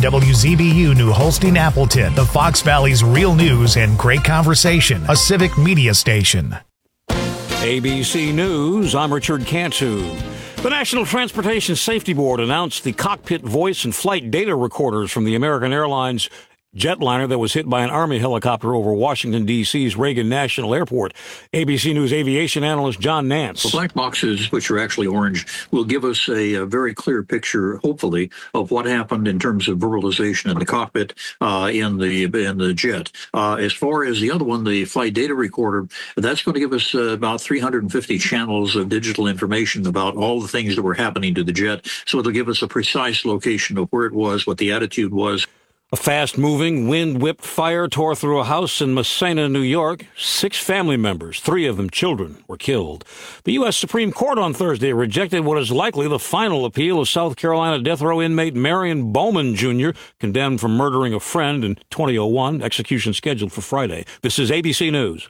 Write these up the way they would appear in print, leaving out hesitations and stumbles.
WZBU New Holstein Appleton, the Fox Valley's real news and great conversation, a civic media station. ABC News, I'm Richard Cantu. The National Transportation Safety Board announced the cockpit voice and flight data recorders from the American Airlines jetliner that was hit by an Army helicopter over Washington, D.C.'s Reagan National Airport. ABC News aviation analyst John Nance. The black boxes, which are actually orange, will give us a very clear picture, hopefully, of what happened in terms of verbalization in the cockpit in the jet. As far as the other one, the flight data recorder, that's going to give us about 350 channels of digital information about all the things that were happening to the jet. So it'll give us a precise location of where it was, what the attitude was. A fast-moving, wind-whipped fire tore through a house in Massena, New York. 6 family members, 3 of them children, were killed. The U.S. Supreme Court on Thursday rejected what is likely the final appeal of South Carolina death row inmate Marion Bowman Jr., condemned for murdering a friend in 2001, execution scheduled for Friday. This is ABC News.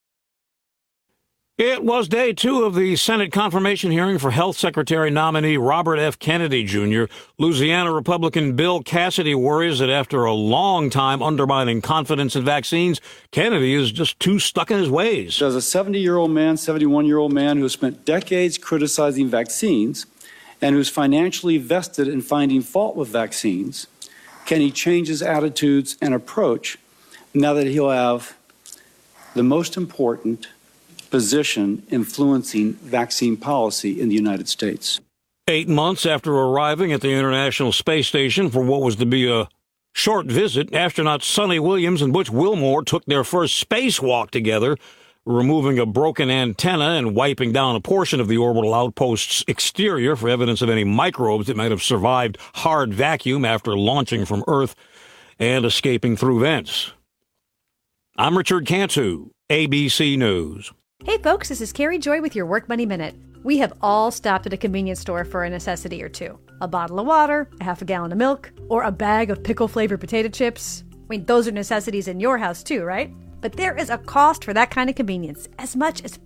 It was day 2 of the Senate confirmation hearing for Health Secretary nominee Robert F. Kennedy Jr. Louisiana Republican Bill Cassidy worries that after a long time undermining confidence in vaccines, Kennedy is just too stuck in his ways. As a 70-year-old man, 71-year-old man who has spent decades criticizing vaccines and who's financially vested in finding fault with vaccines, can he change his attitudes and approach now that he'll have the most important position influencing vaccine policy in the United States? 8 months after arriving at the International Space Station for what was to be a short visit, astronauts Sonny Williams and Butch Wilmore took their first spacewalk together, removing a broken antenna and wiping down a portion of the orbital outpost's exterior for evidence of any microbes that might have survived hard vacuum after launching from Earth and escaping through vents. I'm Richard Cantu, ABC News. Hey folks, this is Carrie Joy with your Work Money Minute. We have all stopped at a convenience store for a necessity or two. A bottle of water, a half a gallon of milk, or a bag of pickle-flavored potato chips. I mean, those are necessities in your house too, right? But there is a cost for that kind of convenience, as much as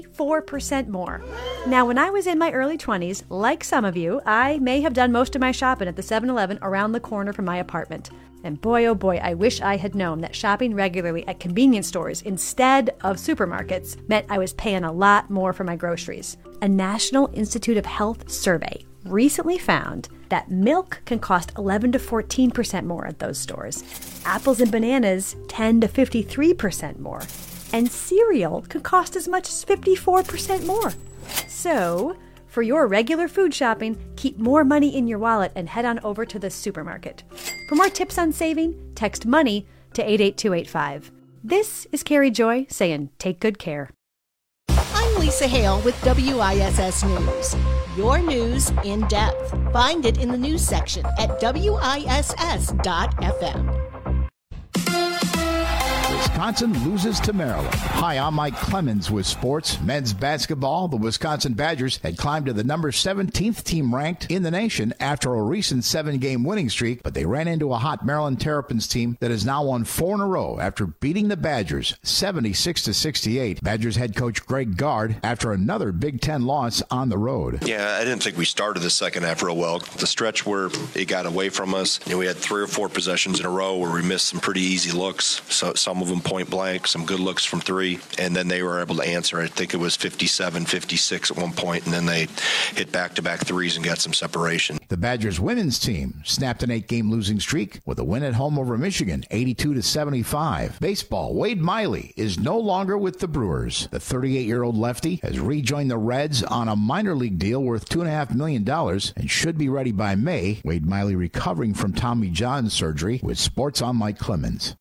54% more. Now, when I was in my early 20s, like some of you, I may have done most of my shopping at the 7-Eleven around the corner from my apartment. And boy, oh boy, I wish I had known that shopping regularly at convenience stores instead of supermarkets meant I was paying a lot more for my groceries. A National Institute of Health survey recently found that milk can cost 11 to 14% more at those stores. Apples and bananas 10 to 53% more. And cereal can cost as much as 54% more. So, for your regular food shopping, keep more money in your wallet and head on over to the supermarket. For more tips on saving, text MONEY to 88285. This is Carrie Joy saying take good care. I'm Lisa Hale with WISS News. Your news in depth. Find it in the news section at WISS.FM. Wisconsin loses to Maryland. Hi, I'm Mike Clemens with sports. Men's basketball, the Wisconsin Badgers had climbed to the number 17th team ranked in the nation after a recent 7-game winning streak, but they ran into a hot Maryland Terrapins team that has now won 4 in a row after beating the Badgers 76-68. Badgers head coach Greg Gard after another Big Ten loss on the road. Yeah, I didn't think we started the second half real well. The stretch where it got away from us, we had 3 or 4 possessions in a row where we missed some pretty easy looks, so some of them point blank, some good looks from 3, and then they were able to answer. I think it was 57, 56 at one point, and then they hit back-to-back threes and got some separation. The Badgers women's team snapped an 8-game losing streak with a win at home over Michigan, 82-75. Baseball, Wade Miley is no longer with the Brewers. The 38-year-old lefty has rejoined the Reds on a minor league deal worth $2.5 million and should be ready by May. Wade Miley recovering from Tommy John surgery. With sports, I'm Mike Clemens.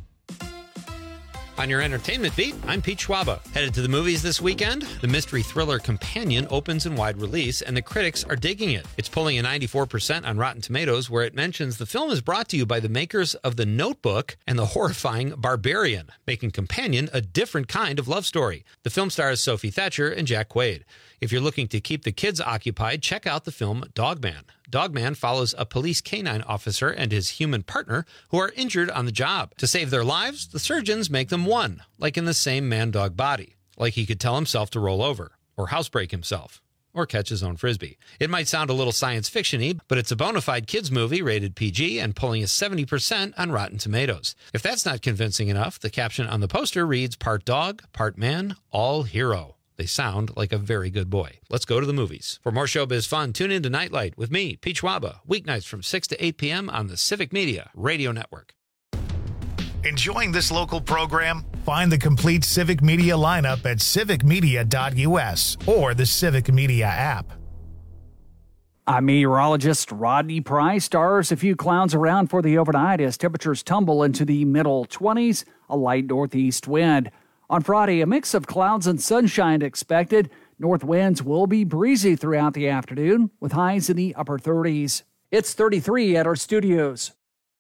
On your entertainment beat, I'm Pete Schwaba. Headed to the movies this weekend? The mystery thriller Companion opens in wide release, and the critics are digging it. It's pulling a 94% on Rotten Tomatoes, where it mentions the film is brought to you by the makers of The Notebook and the horrifying Barbarian, making Companion a different kind of love story. The film stars Sophie Thatcher and Jack Quaid. If you're looking to keep the kids occupied, check out the film Dogman. Dogman follows a police canine officer and his human partner who are injured on the job. To save their lives, the surgeons make them one, like in the same man-dog body, like he could tell himself to roll over, or housebreak himself, or catch his own Frisbee. It might sound a little science fiction-y, but it's a bona fide kids movie rated PG and pulling a 70% on Rotten Tomatoes. If that's not convincing enough, the caption on the poster reads, "Part dog, part man, all hero." They sound like a very good boy. Let's go to the movies. For more showbiz fun, tune in to Nightlight with me, Pete Schwaba, weeknights from 6 to 8 p.m. on the Civic Media Radio Network. Enjoying this local program? Find the complete Civic Media lineup at civicmedia.us or the Civic Media app. I'm meteorologist Rodney Price. Stars a few clouds around for the overnight as temperatures tumble into the middle 20s, a light northeast wind. On Friday, a mix of clouds and sunshine expected. North winds will be breezy throughout the afternoon with highs in the upper 30s. It's 33 at our studios.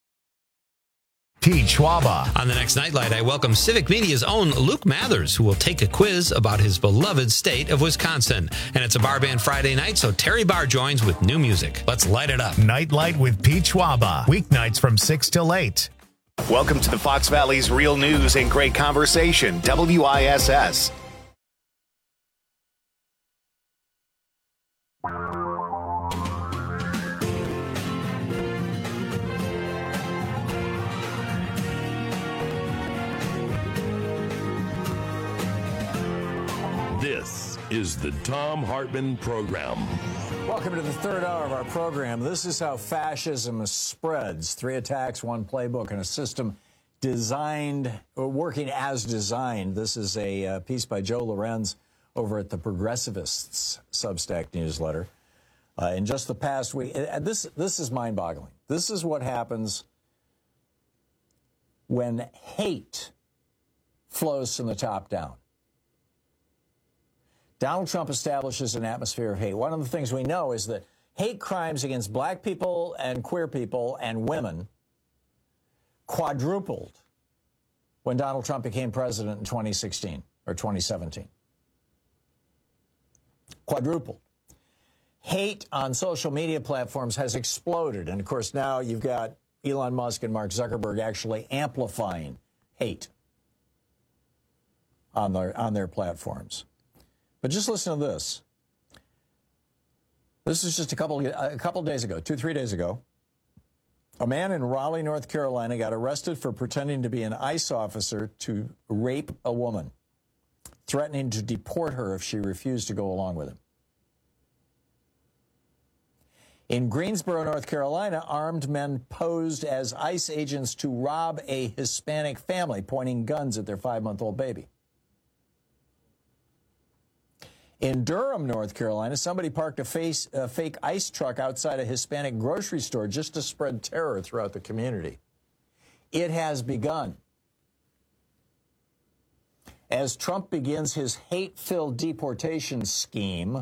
Pete Schwaba. On the next Nightlight, I welcome Civic Media's own Luke Mathers, who will take a quiz about his beloved state of Wisconsin. And it's a Bar Band Friday night, so Terry Barr joins with new music. Let's light it up. Nightlight with Pete Schwaba. Weeknights from 6 till 8. Welcome to the Fox Valley's real news and great conversation, WISS. This is the Thom Hartmann Program. Welcome to the third hour of our program. This is how fascism spreads. 3 attacks, 1 playbook, and a system designed, or working as designed. This is a piece by Joe Lorenz over at the Progressivists Substack newsletter. In just the past week, this is mind-boggling. This is what happens when hate flows from the top down. Donald Trump establishes an atmosphere of hate. One of the things we know is that hate crimes against black people and queer people and women quadrupled when Donald Trump became president in 2016 or 2017. Quadrupled. Hate on social media platforms has exploded. And, of course, now you've got Elon Musk and Mark Zuckerberg actually amplifying hate on their platforms. But just listen to this. This is just a couple days ago, 2-3 days ago. A man in Raleigh, North Carolina, got arrested for pretending to be an ICE officer to rape a woman, threatening to deport her if she refused to go along with him. In Greensboro, North Carolina, armed men posed as ICE agents to rob a Hispanic family, pointing guns at their 5-month-old baby. In Durham, North Carolina, somebody parked a fake ICE truck outside a Hispanic grocery store just to spread terror throughout the community. It has begun. As Trump begins his hate-filled deportation scheme,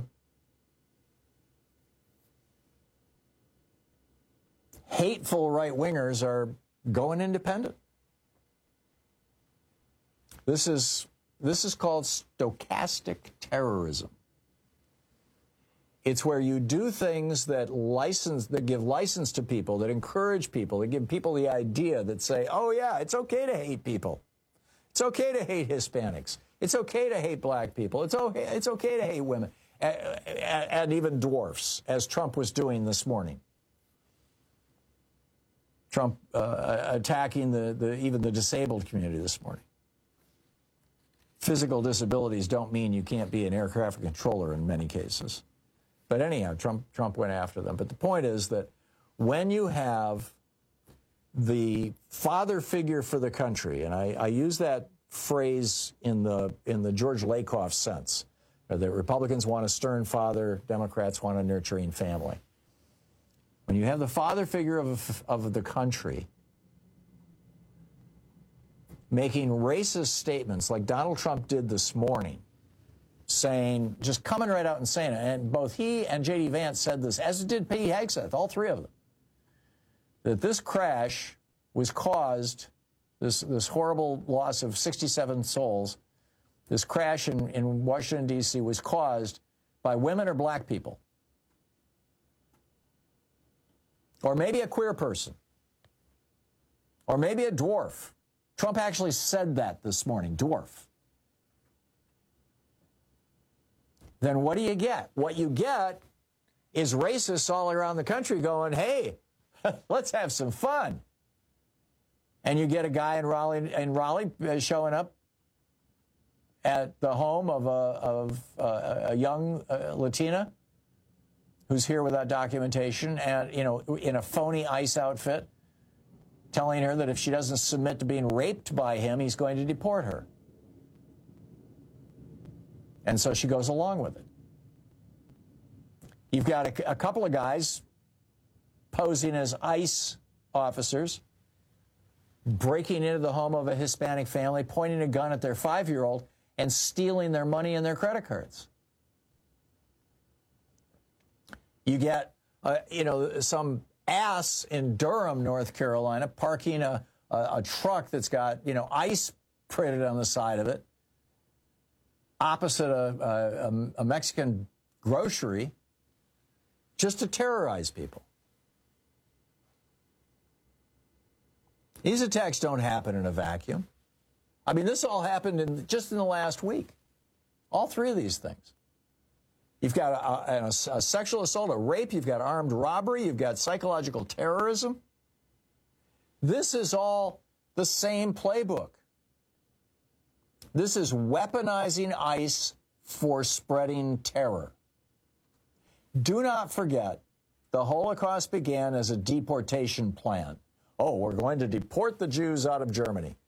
hateful right-wingers are going independent. This is called stochastic terrorism. It's where you do things that give license to people, that encourage people, that give people the idea that say, oh, yeah, it's okay to hate people. It's okay to hate Hispanics. It's okay to hate black people. It's okay to hate women and even dwarfs, as Trump was doing this morning. Trump attacking even the disabled community this morning. Physical disabilities don't mean you can't be an air traffic controller in many cases. But anyhow, Trump went after them. But the point is that when you have the father figure for the country, and I use that phrase in the George Lakoff sense, that Republicans want a stern father, Democrats want a nurturing family. When you have the father figure of the country making racist statements like Donald Trump did this morning, just coming right out and saying it, and both he and J.D. Vance said this, as did Pete Hegseth, all 3 of them, that this crash was caused, this horrible loss of 67 souls, this crash in Washington, D.C. was caused by women or black people, or maybe a queer person, or maybe a dwarf. Trump actually said that this morning, dwarf. then what do you get? What you get is racists all around the country going, hey, let's have some fun. And you get a guy in Raleigh showing up at the home of a young Latina who's here without documentation and, in a phony ICE outfit, telling her that if she doesn't submit to being raped by him, he's going to deport her. And so she goes along with it. You've got a couple of guys posing as ICE officers, breaking into the home of a Hispanic family, pointing a gun at their 5-year-old, and stealing their money and their credit cards. You get, some ass in Durham, North Carolina, parking a truck that's got, ICE printed on the side of it, opposite a Mexican grocery, just to terrorize people. These attacks don't happen in a vacuum. I mean, this all happened just in the last week. All three of these things. You've got a sexual assault, a rape, you've got armed robbery, you've got psychological terrorism. This is all the same playbook. This is weaponizing ICE for spreading terror. Do not forget, the Holocaust began as a deportation plan. Oh, we're going to deport the Jews out of Germany.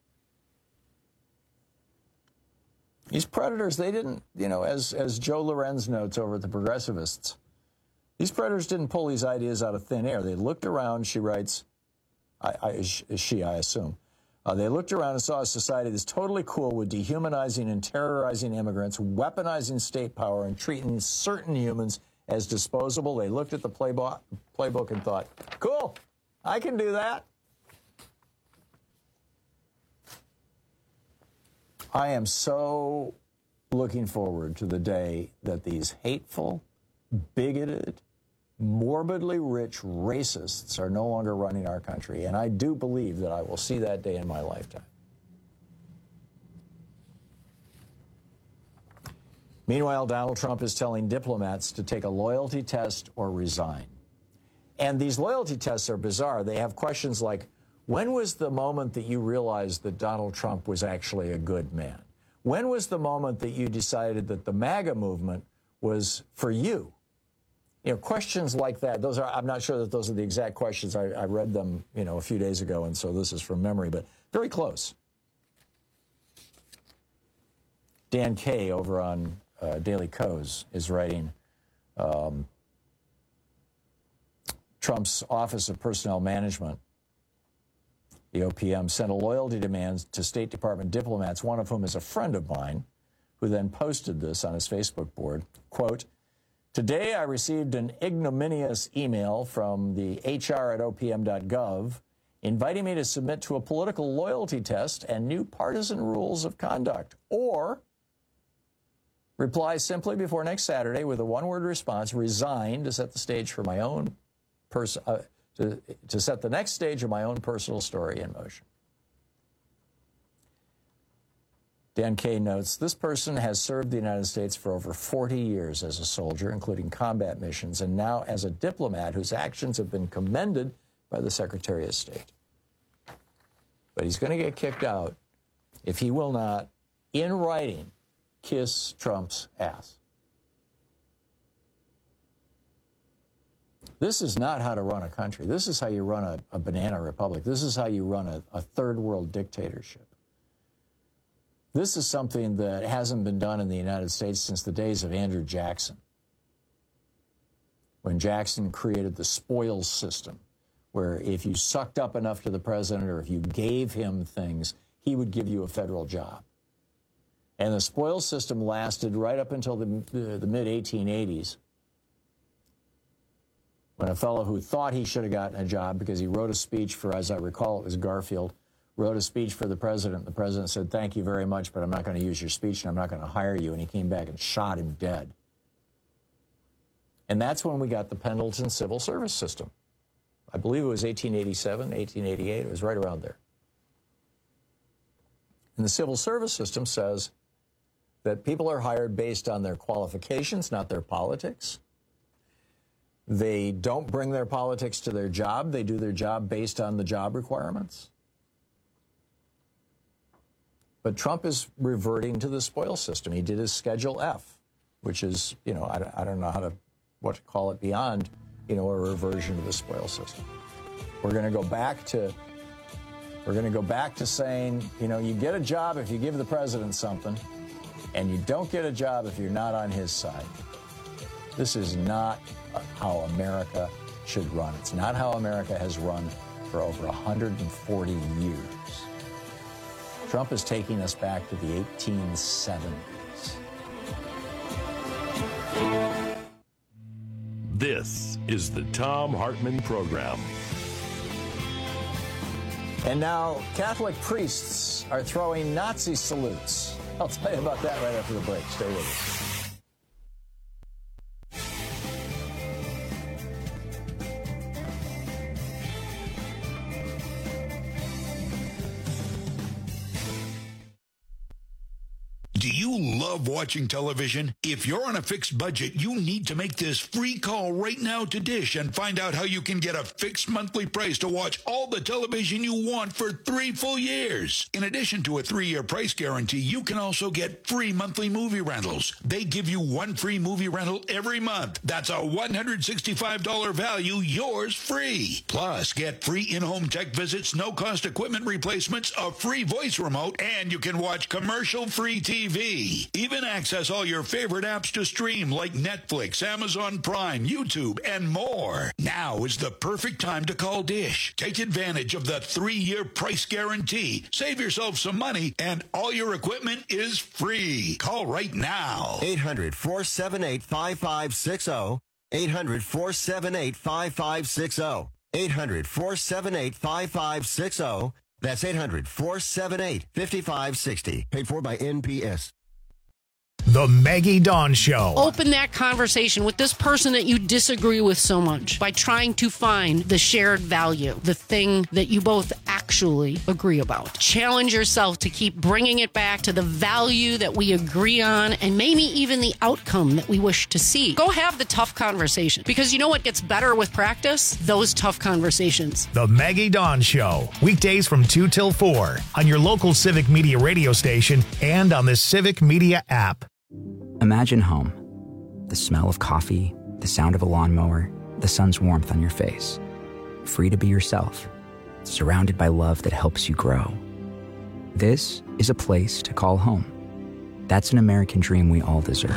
These predators, they didn't, as Joe Lorenz notes over at the Progressivists, these predators didn't pull these ideas out of thin air. They looked around, she writes, I assume. They looked around and saw a society that's totally cool with dehumanizing and terrorizing immigrants, weaponizing state power, and treating certain humans as disposable. They looked at the playbook and thought, cool, I can do that. I am so looking forward to the day that these hateful, bigoted, morbidly rich racists are no longer running our country. And I do believe that I will see that day in my lifetime. Meanwhile, Donald Trump is telling diplomats to take a loyalty test or resign. And these loyalty tests are bizarre. They have questions like, when was the moment that you realized that Donald Trump was actually a good man? When was the moment that you decided that the MAGA movement was for you? Questions like that. I'm not sure that those are the exact questions. I read them, a few days ago, and so this is from memory, but very close. Dan Kay over on Daily Kos is writing, Trump's Office of Personnel Management, the OPM, sent a loyalty demand to State Department diplomats, one of whom is a friend of mine, who then posted this on his Facebook board. Quote, today I received an ignominious email from the hr@opm.gov inviting me to submit to a political loyalty test and new partisan rules of conduct, or reply simply before next Saturday with a one-word response, resign, to set the stage for my own to set the next stage of my own personal story in motion. Dan Kay notes, this person has served the United States for over 40 years as a soldier, including combat missions, and now as a diplomat whose actions have been commended by the Secretary of State. But he's going to get kicked out if he will not, in writing, kiss Trump's ass. This is not how to run a country. This is how you run a banana republic. This is how you run a third world dictatorship. This is something that hasn't been done in the United States since the days of Andrew Jackson, when Jackson created the spoils system, where if you sucked up enough to the president or if you gave him things, he would give you a federal job. And the spoils system lasted right up until the mid-1880s, when a fellow who thought he should have gotten a job because he wrote a speech for, as I recall, it was Garfield, wrote a speech for the president. The president said, thank you very much, but I'm not going to use your speech and I'm not going to hire you. And he came back and shot him dead. And that's when we got the Pendleton Civil Service System. I believe it was 1887, 1888. It was right around there. And the Civil Service System says that people are hired based on their qualifications, not their politics. They don't bring their politics to their job. They do their job based on the job requirements. But Trump is reverting to the spoil system. He did his Schedule F, which is, I don't know what to call it beyond, a reversion to the spoil system. We're going to go back to saying, you get a job if you give the president something, and you don't get a job if you're not on his side. This is not how America should run. It's not how America has run for over 140 years. Trump is taking us back to the 1870s. This is the Thom Hartmann Program. And now Catholic priests are throwing Nazi salutes. I'll tell you about that right after the break. Stay with us. Do you love watching television? If you're on a fixed budget, you need to make this free call right now to Dish and find out how you can get a fixed monthly price to watch all the television you want for 3 full years. In addition to a 3-year price guarantee, you can also get free monthly movie rentals. They give you 1 free movie rental every month. That's a $165 value, yours free. Plus, get free in-home tech visits, no-cost equipment replacements, a free voice remote, and you can watch commercial-free TV. Even access all your favorite apps to stream like Netflix, Amazon Prime, YouTube, and more. Now is the perfect time to call Dish. Take advantage of the 3-year price guarantee. Save yourself some money, and all your equipment is free. Call right now. 800-478-5560. 800-478-5560. 800-478-5560. That's 800-478-5560. Paid for by NPS. The Maggie Dawn Show. Open that conversation with this person that you disagree with so much by trying to find the shared value, the thing that you both actually agree about. Challenge yourself to keep bringing it back to the value that we agree on and maybe even the outcome that we wish to see. Go have the tough conversation, because you know what gets better with practice? Those tough conversations. The Maggie Dawn Show. Weekdays from 2 till 4 on your local Civic Media radio station and on the Civic Media app. Imagine home. The smell of coffee, the sound of a lawnmower, the sun's warmth on your face. Free to be yourself, surrounded by love that helps you grow. This is a place to call home. That's an American dream we all deserve.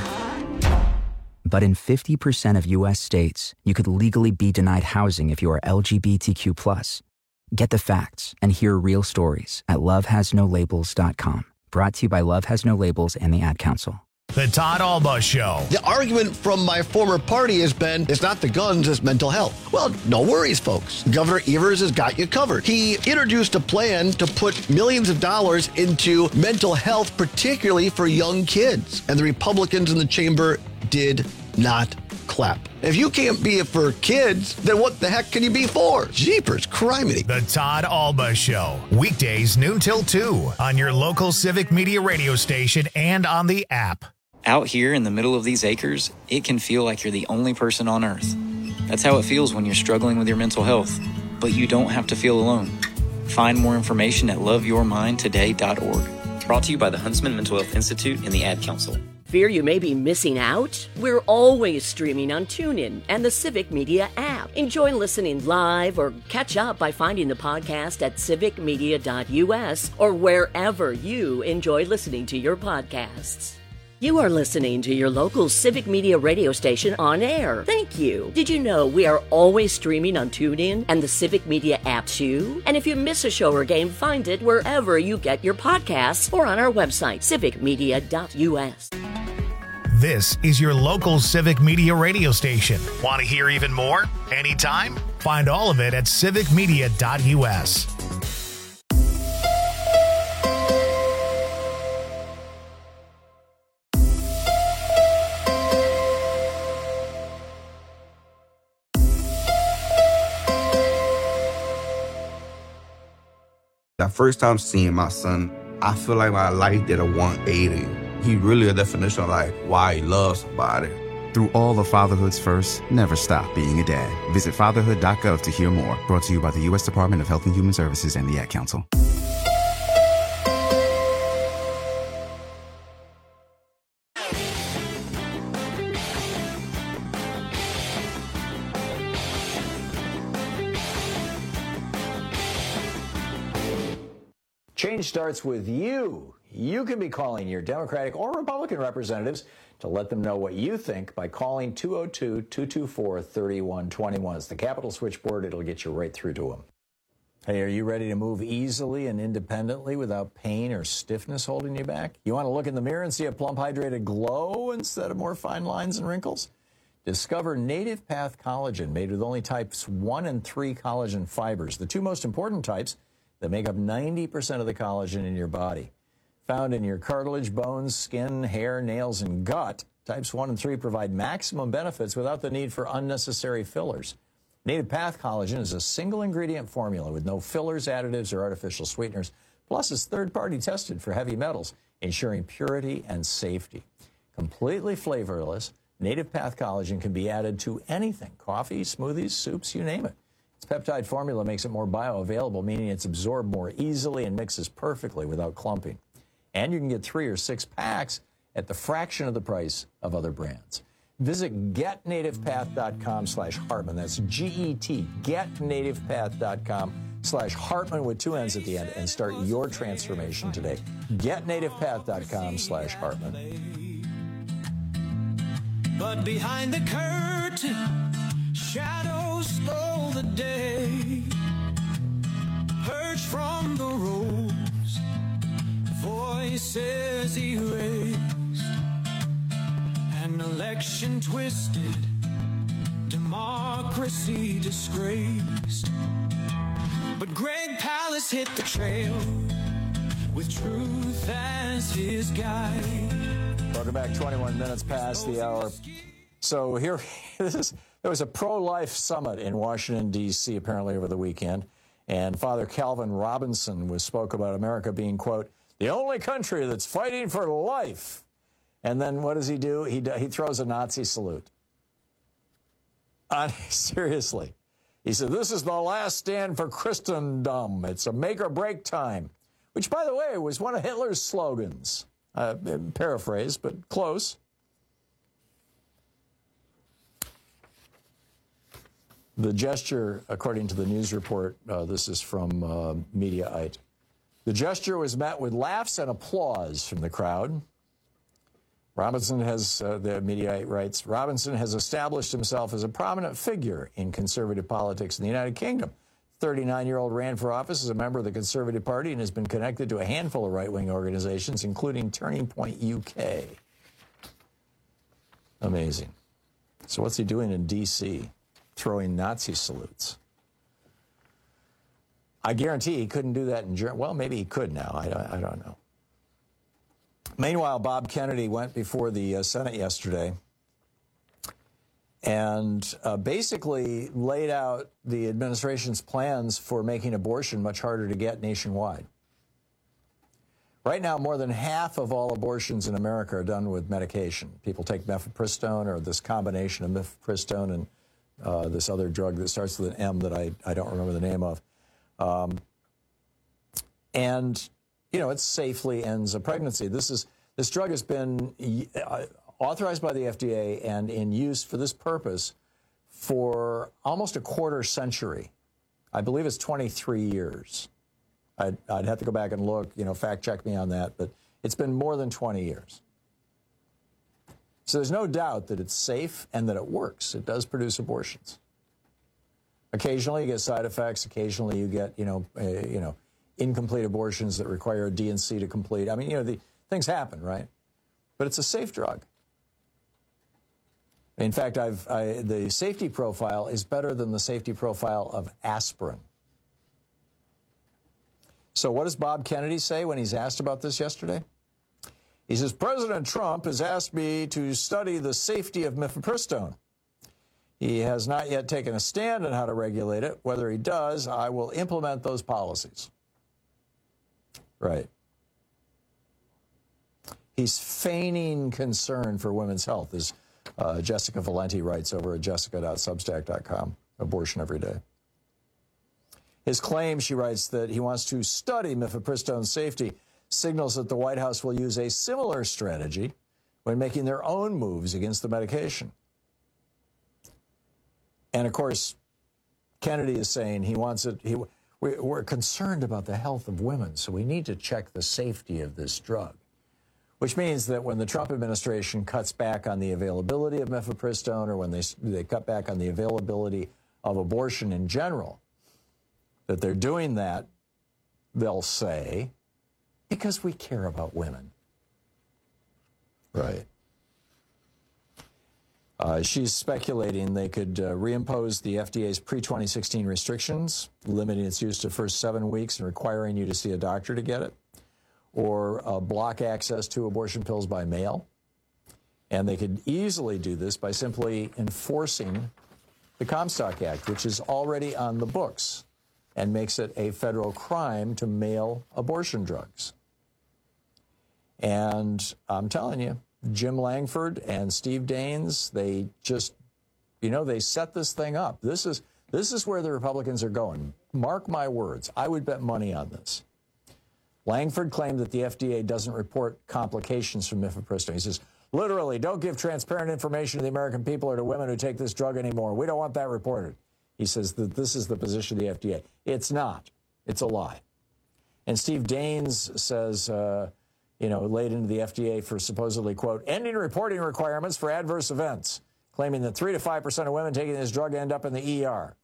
But in 50% of U.S. states, you could legally be denied housing if you are LGBTQ+. Get the facts and hear real stories at lovehasnolabels.com. Brought to you by Love Has No Labels and the Ad Council. The Todd Alba Show. The argument from my former party has been, it's not the guns, it's mental health. Well, no worries, folks. Governor Evers has got you covered. He introduced a plan to put millions of dollars into mental health, particularly for young kids. And the Republicans in the chamber did not clap. If you can't be it for kids, then what the heck can you be for? Jeepers, criminy. The Todd Alba Show. Weekdays noon till 2 on your local Civic Media radio station and on the app. Out here in the middle of these acres, it can feel like you're the only person on Earth. That's how it feels when you're struggling with your mental health. But you don't have to feel alone. Find more information at loveyourmindtoday.org. Brought to you by the Huntsman Mental Health Institute and the Ad Council. Fear you may be missing out? We're always streaming on TuneIn and the Civic Media app. Enjoy listening live or catch up by finding the podcast at civicmedia.us or wherever you enjoy listening to your podcasts. You are listening to your local Civic Media radio station on air. Thank you. Did you know we are always streaming on TuneIn and the Civic Media app too? And if you miss a show or game, find it wherever you get your podcasts or on our website, civicmedia.us. This is your local Civic Media radio station. Want to hear even more? Anytime? Find all of it at civicmedia.us. The first time seeing my son, I feel like my life did a 180. He really a definition of like why he loves somebody. Through all of fatherhood's first, never stop being a dad. Visit fatherhood.gov to hear more. Brought to you by the U.S. Department of Health and Human Services and the Ad Council. Change starts with you. You can be calling your Democratic or Republican representatives to let them know what you think by calling 202-224-3121. It's the Capitol switchboard. It'll get you right through to them. Hey, are you ready to move easily and independently without pain or stiffness holding you back? You want to look in the mirror and see a plump, hydrated glow instead of more fine lines and wrinkles? Discover Native Path Collagen, made with only types 1 and 3 collagen fibers, the two most important types that make up 90% of the collagen in your body. Found in your cartilage, bones, skin, hair, nails, and gut, types 1 and 3 provide maximum benefits without the need for unnecessary fillers. Native Path Collagen is a single-ingredient formula with no fillers, additives, or artificial sweeteners. Plus, it's third-party tested for heavy metals, ensuring purity and safety. Completely flavorless, Native Path Collagen can be added to anything: coffee, smoothies, soups, you name it. Its peptide formula makes it more bioavailable, meaning it's absorbed more easily and mixes perfectly without clumping. And you can get 3 or 6 packs at the fraction of the price of other brands. Visit getnativepath.com/Hartman. That's G-E-T, getnativepath.com/Hartman with 2 N's at the end, and start your transformation today. Getnativepath.com/Hartman. But behind the curtain, shadows slow the day. Purge from the rows, voices erased. An election twisted, democracy disgraced. But Greg Palast hit the trail with truth as his guide. Welcome back. 21 minutes past the hour. So here, there was a pro-life summit in Washington, D.C., apparently over the weekend. And Father Calvin Robinson spoke about America being, quote, the only country that's fighting for life. And then what does he do? He throws a Nazi salute. Seriously. He said, this is the last stand for Christendom. It's a make or break time. Which, by the way, was one of Hitler's slogans. Paraphrase, but close. The gesture, according to the news report, this is from Mediaite. The gesture was met with laughs and applause from the crowd. Robinson has, the Mediaite writes, Robinson has established himself as a prominent figure in conservative politics in the United Kingdom. 39-year-old ran for office as a member of the Conservative Party and has been connected to a handful of right-wing organizations, including Turning Point UK. Amazing. So what's he doing in D.C.? Throwing Nazi salutes. I guarantee he couldn't do that in Germany. Well, maybe he could now. I don't know. Meanwhile, Bob Kennedy went before the Senate yesterday and basically laid out the administration's plans for making abortion much harder to get nationwide. Right now, more than half of all abortions in America are done with medication. People take mifepristone or this combination of mifepristone and this other drug that starts with an M that I don't remember the name of. And, you know, it safely ends a pregnancy. This drug has been authorized by the FDA and in use for this purpose for almost a quarter century. I believe it's 23 years. I'd have to go back and look, you know, fact check me on that, but it's been more than 20 years. So there's no doubt that it's safe and that it works. It does produce abortions. Occasionally you get side effects. Occasionally you get, incomplete abortions that require a D&C to complete. I mean, the things happen, right? But it's a safe drug. In fact, the safety profile is better than the safety profile of aspirin. So what does Bob Kennedy say when he's asked about this yesterday? He says, President Trump has asked me to study the safety of mifepristone. He has not yet taken a stand on how to regulate it. Whether he does, I will implement those policies. Right. He's feigning concern for women's health, as Jessica Valenti writes over at jessica.substack.com, Abortion Every Day. His claim, she writes, that he wants to study mifepristone safety signals that the White House will use a similar strategy when making their own moves against the medication. And, of course, Kennedy is saying he wants it. We're concerned about the health of women, so we need to check the safety of this drug. Which means that when the Trump administration cuts back on the availability of mifepristone, or when they cut back on the availability of abortion in general, that they're doing that, they'll say, because we care about women. Right. She's speculating they could reimpose the FDA's pre-2016 restrictions, limiting its use to first 7 weeks and requiring you to see a doctor to get it, or block access to abortion pills by mail. And they could easily do this by simply enforcing the Comstock Act, which is already on the books and makes it a federal crime to mail abortion drugs. And I'm telling you, Jim Langford and Steve Daines, they just, they set this thing up. This is where the Republicans are going. Mark my words. I would bet money on this. Langford claimed that the FDA doesn't report complications from mifepristone. He says, literally, don't give transparent information to the American people or to women who take this drug anymore. We don't want that reported. He says that this is the position of the FDA. It's not. It's a lie. And Steve Daines says, laid into the FDA for supposedly, quote, ending reporting requirements for adverse events, claiming that 3 to 5% of women taking this drug end up in the ER.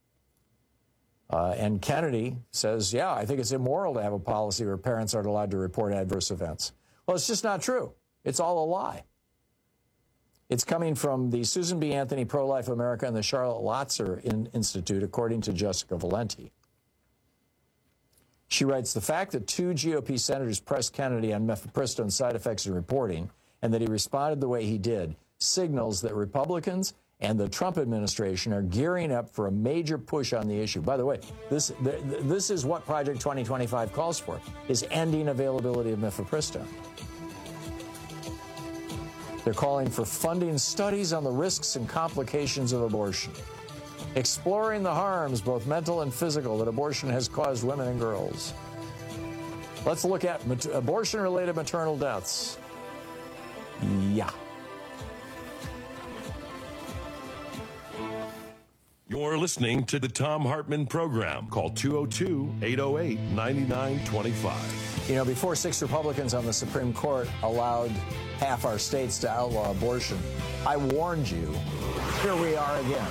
And Kennedy says, yeah, I think it's immoral to have a policy where parents aren't allowed to report adverse events. Well, it's just not true. It's all a lie. It's coming from the Susan B. Anthony Pro-Life America and the Charlotte Lotzer Institute, according to Jessica Valenti. She writes, the fact that 2 GOP senators pressed Kennedy on mifepristone side effects and reporting, and that he responded the way he did, signals that Republicans and the Trump administration are gearing up for a major push on the issue. By the way, this is what Project 2025 calls for, is ending availability of mifepristone. They're calling for funding studies on the risks and complications of abortion, exploring the harms, both mental and physical, that abortion has caused women and girls. Let's look at abortion-related maternal deaths. Yeah. You're listening to the Thom Hartmann Program. Call 202-808-9925. Before 6 Republicans on the Supreme Court allowed half our states to outlaw abortion, I warned you. Here we are again.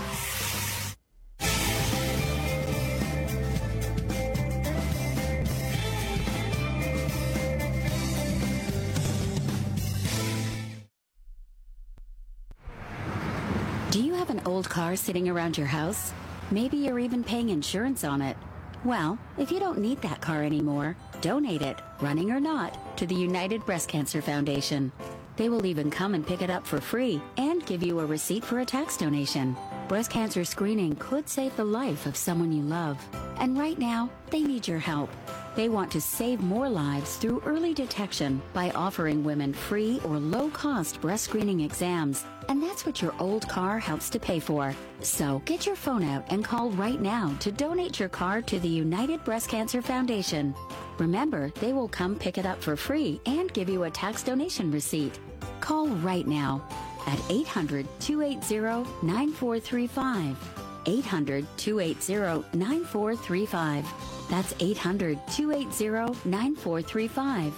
Do you have an old car sitting around your house? Maybe you're even paying insurance on it. Well, if you don't need that car anymore, donate it, running or not, to the United Breast Cancer Foundation. They will even come and pick it up for free and give you a receipt for a tax donation. Breast cancer screening could save the life of someone you love. And right now, they need your help. They want to save more lives through early detection by offering women free or low-cost breast screening exams. And that's what your old car helps to pay for. So get your phone out and call right now to donate your car to the United Breast Cancer Foundation. Remember, they will come pick it up for free and give you a tax donation receipt. Call right now at 800-280-9435. 800-280-9435. That's 800-280-9435.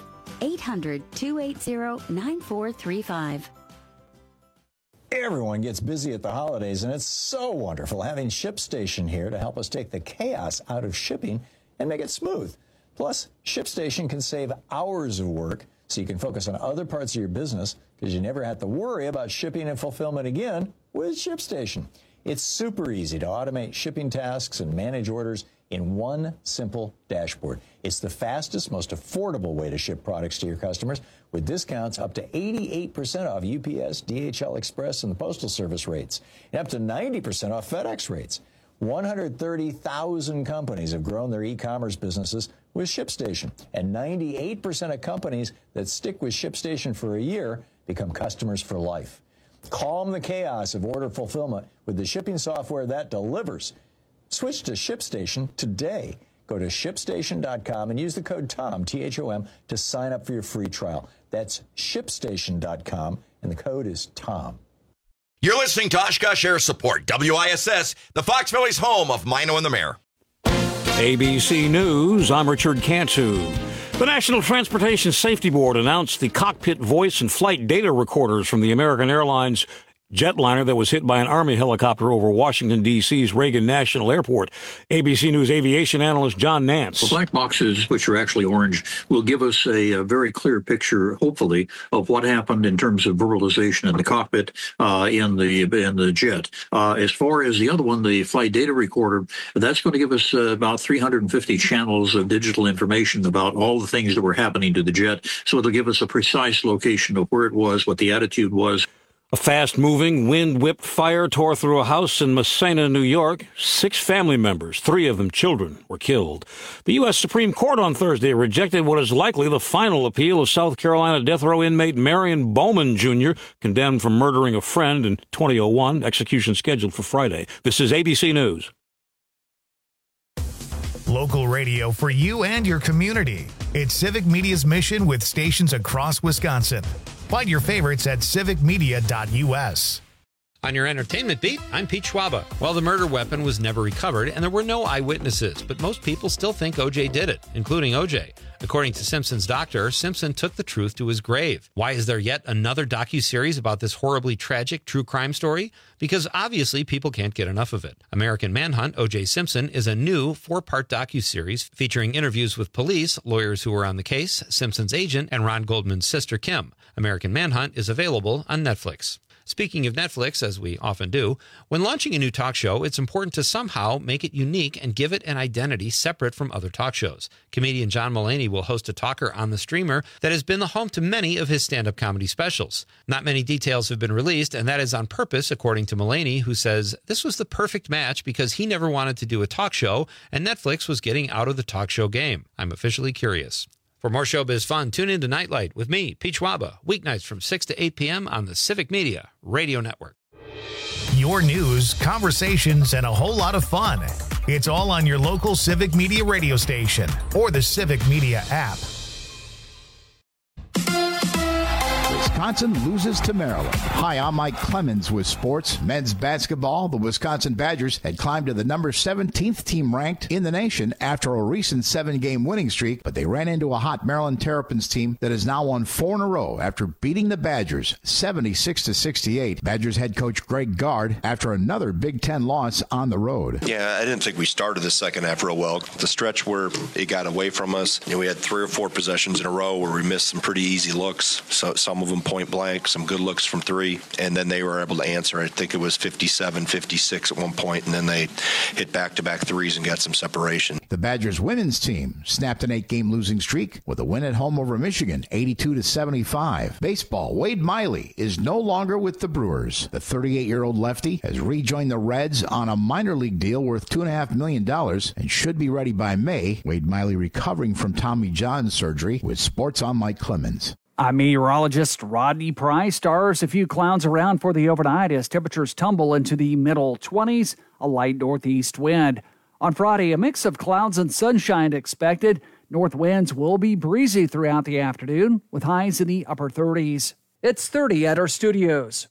800-280-9435. Everyone gets busy at the holidays, and it's so wonderful having ShipStation here to help us take the chaos out of shipping and make it smooth. Plus, ShipStation can save hours of work so you can focus on other parts of your business because you never have to worry about shipping and fulfillment again with ShipStation. It's super easy to automate shipping tasks and manage orders in one simple dashboard. It's the fastest, most affordable way to ship products to your customers with discounts up to 88% off UPS, DHL Express, and the Postal Service rates, and up to 90% off FedEx rates. 130,000 companies have grown their e-commerce businesses with ShipStation, and 98% of companies that stick with ShipStation for a year become customers for life. Calm the chaos of order fulfillment with the shipping software that delivers. Switch to ShipStation today. Go to ShipStation.com and use the code TOM, T-H-O-M, to sign up for your free trial. That's ShipStation.com, and the code is TOM. You're listening to Oshkosh Air Support, WISS, the Fox Valley's home of Mino and the Mayor. ABC News, I'm Richard Cantu. The National Transportation Safety Board announced the cockpit voice and flight data recorders from the American Airlines jetliner that was hit by an Army helicopter over Washington, D.C.'s Reagan National Airport. ABC News aviation analyst John Nance. The black boxes, which are actually orange, will give us a very clear picture, hopefully, of what happened in terms of verbalization in the cockpit in the jet. As far as the other one, the flight data recorder, that's going to give us about 350 channels of digital information about all the things that were happening to the jet. So it'll give us a precise location of where it was, what the attitude was. A fast-moving, wind-whipped fire tore through a house in Massena, New York. 6 family members, 3 of them children, were killed. The U.S. Supreme Court on Thursday rejected what is likely the final appeal of South Carolina death row inmate Marion Bowman, Jr., condemned for murdering a friend in 2001, execution scheduled for Friday. This is ABC News. Local radio for you and your community. It's Civic Media's mission with stations across Wisconsin. Find your favorites at civicmedia.us. On your entertainment beat, I'm Pete Schwaba. Well, the murder weapon was never recovered, and there were no eyewitnesses, but most people still think O.J. did it, including O.J. According to Simpson's doctor, Simpson took the truth to his grave. Why is there yet another docuseries about this horribly tragic true crime story? Because obviously people can't get enough of it. American Manhunt, O.J. Simpson, is a new 4-part docuseries featuring interviews with police, lawyers who were on the case, Simpson's agent, and Ron Goldman's sister, Kim. American Manhunt is available on Netflix. Speaking of Netflix, as we often do, when launching a new talk show, it's important to somehow make it unique and give it an identity separate from other talk shows. Comedian John Mulaney will host a talker on the streamer that has been the home to many of his stand-up comedy specials. Not many details have been released, and that is on purpose, according to Mulaney, who says this was the perfect match because he never wanted to do a talk show, and Netflix was getting out of the talk show game. I'm officially curious. For more showbiz fun, tune in to Nightlight with me, Pete Schwaba, weeknights from 6 to 8 p.m. on the Civic Media Radio Network. Your news, conversations, and a whole lot of fun. It's all on your local Civic Media radio station or the Civic Media app. Wisconsin loses to Maryland. Hi, I'm Mike Clemens with sports. Men's basketball, the Wisconsin Badgers had climbed to the number 17th team ranked in the nation after a recent 7-game winning streak, but they ran into a hot Maryland Terrapins team that has now won 4 in a row after beating the Badgers 76-68. Badgers head coach Greg Gard after another Big Ten loss on the road. Yeah, I didn't think we started the second half real well. The stretch where it got away from us, we had 3 or 4 possessions in a row where we missed some pretty easy looks. So some of them point blank, some good looks from 3, and then they were able to answer. I think it was 57, 56 at one point, and then they hit back-to-back threes and got some separation. The Badgers women's team snapped an 8-game losing streak with a win at home over Michigan, 82-75. Baseball, Wade Miley is no longer with the Brewers. The 38-year-old lefty has rejoined the Reds on a minor league deal worth $2.5 million and should be ready by May. Wade Miley recovering from Tommy John surgery. With sports, I'm Mike Clemens. I'm meteorologist Rodney Price. Stars a few clouds around for the overnight as temperatures tumble into the middle 20s, a light northeast wind. On Friday, a mix of clouds and sunshine expected. North winds will be breezy throughout the afternoon with highs in the upper 30s. It's 30 at our studios.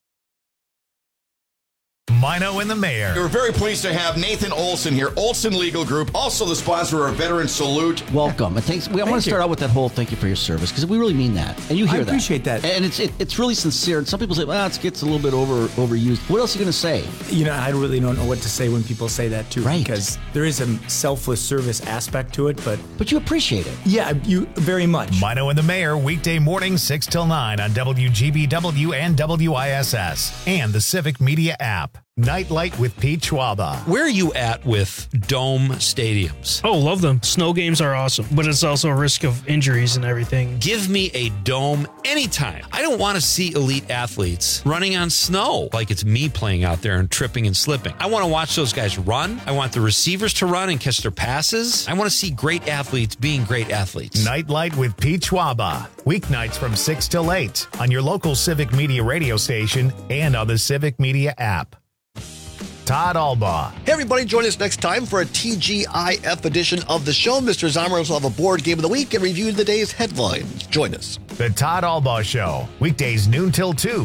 Mino and the Mayor. We're very pleased to have Nathan Olson here, Olson Legal Group, also the sponsor of Veteran Salute. Welcome. And thanks. I want to start out with that whole thank you for your service, because we really mean that. And you hear that. I appreciate that. And it's really sincere. And some people say, well, it gets a little bit overused. What else are you going to say? I really don't know what to say when people say that, too. Right. Because there is a selfless service aspect to it, but you appreciate it. Yeah, you very much. Mino and the Mayor, weekday morning 6 till 9 on WGBW and WISS and the Civic Media app. Nightlight with Pete Schwaba. Where are you at with dome stadiums? Oh, love them. Snow games are awesome, but it's also a risk of injuries and everything. Give me a dome anytime. I don't want to see elite athletes running on snow like it's me playing out there and tripping and slipping. I want to watch those guys run. I want the receivers to run and catch their passes. I want to see great athletes being great athletes. Nightlight with Pete Schwaba. Weeknights from 6 till 8 on your local Civic Media radio station and on the Civic Media app. Todd Albaugh. Hey, everybody, join us next time for a TGIF edition of the show. Mr. Zomers will have a board game of the week and review the day's headlines. Join us. The Todd Albaugh Show, weekdays noon till 2.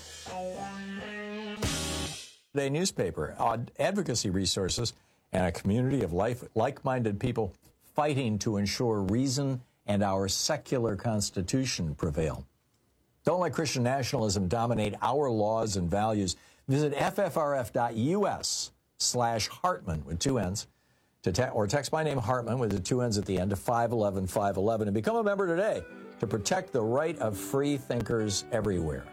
Today newspaper, advocacy resources, and a community of like-minded people fighting to ensure reason and our secular constitution prevail. Don't let Christian nationalism dominate our laws and values. Visit ffrf.us/Hartman with 2 N's or text my name Hartman with the 2 N's at the end to 511-511 and become a member today to protect the right of free thinkers everywhere.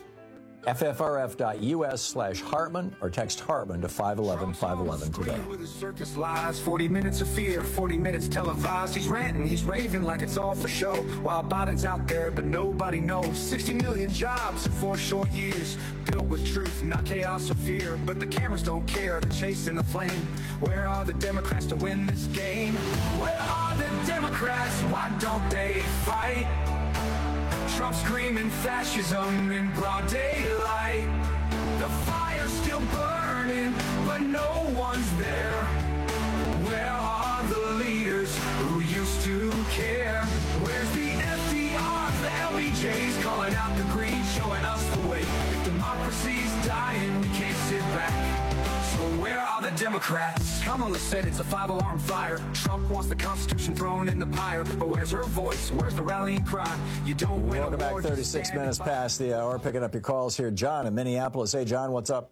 ffrf.us/Hartman or text Hartman to 511-511 today. With his circus lies, 40 minutes of fear, 40 minutes televised. He's ranting, he's raving like it's all for show. While Biden's out there, but nobody knows. 60 million jobs in 4 short years, built with truth, not chaos or fear. But the cameras don't care, they're chasing the flame. Where are the Democrats to win this game? Where are the Democrats? Why don't they fight? Trump screaming fascism in broad daylight. The fire's still burning, but no one's there. Where are the leaders who used to care? Where's the FDRs, the LBJs calling out the greed, showing us the way? If democracy's dying, we can't sit back. So where are the Democrats? Kamala said it's a 5-alarm fire. Trump wants the Constitution thrown in the pyre. But where's her voice? Where's the rallying cry? You don't win. Welcome back. 36 minutes past the hour. Picking up your calls here. John in Minneapolis. Hey, John, what's up?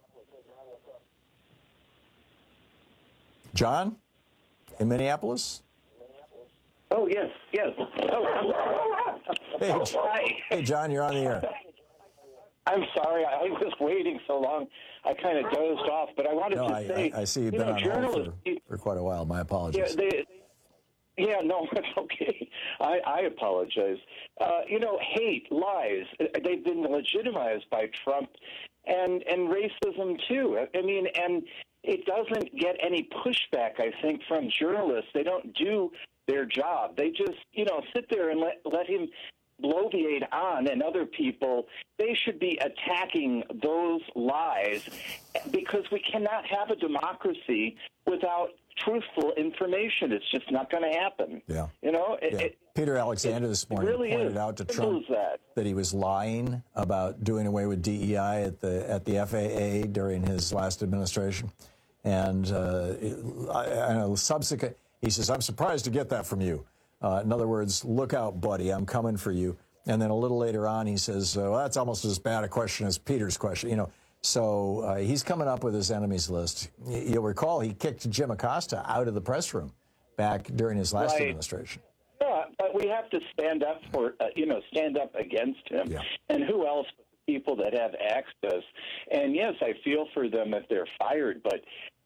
John in Minneapolis? Oh, yes. Oh. Hey, John, you're on the air. I'm sorry. I was waiting so long. I kind of dozed off, but I wanted to say... I see you've been on hold for quite a while. My apologies. Yeah, no, it's okay. I apologize. Hate, lies, they've been legitimized by Trump and racism, too. I mean, and it doesn't get any pushback, I think, from journalists. They don't do their job. They just, sit there and let him bloviate on, and other people. They should be attacking those lies, because we cannot have a democracy without truthful information. It's just not going to happen. Yeah. Peter Alexander this morning really pointed out to Trump that he was lying about doing away with DEI at the FAA during his last administration. And subsequent, he says, "I'm surprised to get that from you." In other words, look out, buddy, I'm coming for you. And then a little later on, he says, well, that's almost as bad a question as Peter's question. So he's coming up with his enemies list. You'll recall he kicked Jim Acosta out of the press room back during his last administration. Yeah, but we have to stand up stand up against him. Yeah. And who else? People that have access. And yes, I feel for them if they're fired, but